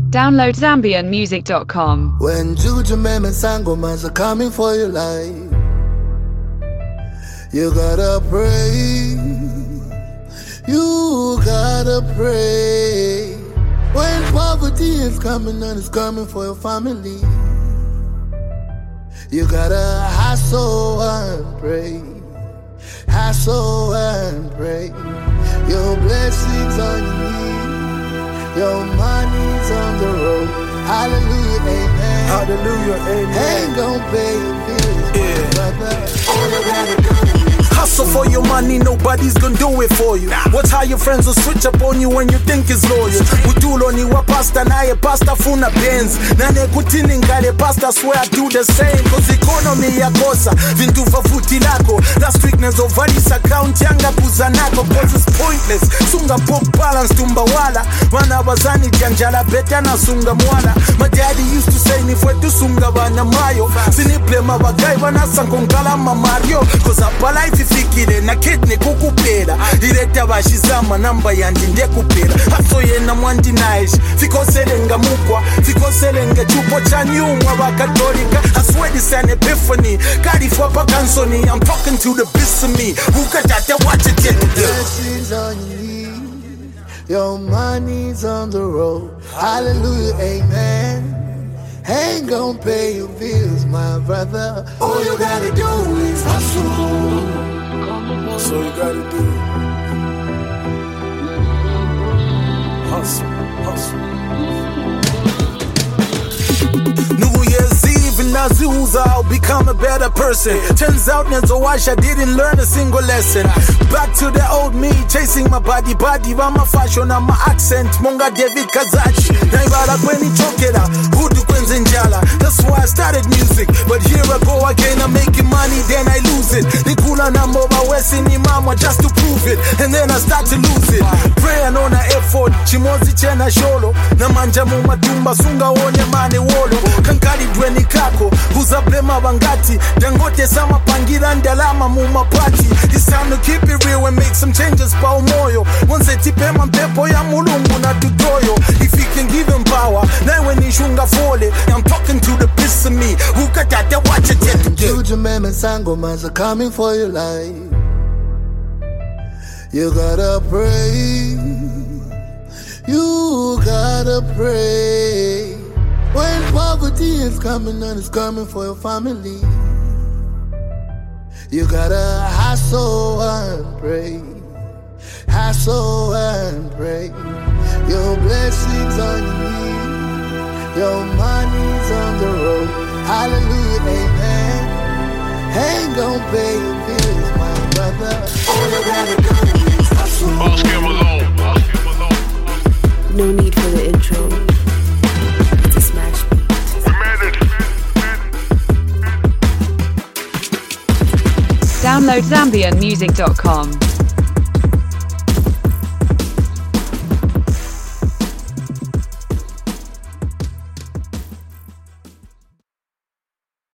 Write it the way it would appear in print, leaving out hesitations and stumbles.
Download ZambianMusic.com. When Juju Mem and Sangomas are coming for your life, you gotta pray. You gotta pray. When poverty is coming and it's coming for your family, you gotta hustle and pray. Hustle and pray. Your blessings on you. Your money's on the road. Hallelujah, amen. Hallelujah, amen. Ain't gon' pay your bills, brother. Hustle for your money, nobody's gonna do it for you. Watch how your friends will switch up on you when you think it's loyal. Utulo ni wa pasta naye pasta funa Benz. Nane kutini ngale pasta swear I do the same. Cause economy ya kosa, vintu va futi lako. That strictness of valis account yanga kuzanako. Cause it's pointless, sunga pop balance tumba wala. Wana wazani janjala beta na sunga mwala. My daddy used to say ni fwetu sunga wana mayo. Siniple mabagai wana sankongala mamario. Cause apa life fikire na kidney kukupera ireta bashizama namba yandi ndekupera haso yena mwandi nice fikoselenga mukwa fikoselenga chupo cha nyumwa bakatolika I swear this an epiphany kali for pakansoni I'm talking to the beast of me ukatata watch it get blessings on you, your money's on the road. Hallelujah, amen. Ain't gon' pay your bills, my brother. All you gotta do is hustle. That's all you gotta do. Hustle, hustle. New Year's Eve in Nazuza, I'll become a better person. Turns out Nenzowash, I didn't learn a single lesson. Back to the old me, chasing my body, my fashion and my accent. Monga David Kazachi, Naibara Kweni Chokera, Hudu Kwenzenjala. That's why I started music. But here I go again, I'm making money, then I lose it. Nikula na moba wesi ni mama just to prove it. And then I start to lose it. Prayer no na effort, chimozi chena sholo. Na manja matumba sunga one mane wolo. Kankali dweni kako, huzablema bangati. Dangote sama pangira ndalama mumapati. It's time to keep it real and make some changes pa umoyo. Once tipe mampepo ya mulungu na tutoyo. If he can give him power, now when he shunga fole, I'm talking to the piece of me. Who got that watch it yet? Juju Mem and Sangomas are coming for your life. You gotta pray. You gotta pray. When poverty is coming and it's coming for your family, you gotta hustle and pray. Hustle and pray. Your blessings on you. Your money's on the road. Hallelujah, amen. Ain't gon' pay your bills, my brother. All you gotta do is hustle. Ask him alone. No need for the intro. It's a smash beat. We made it. Download ZambianMusic.com.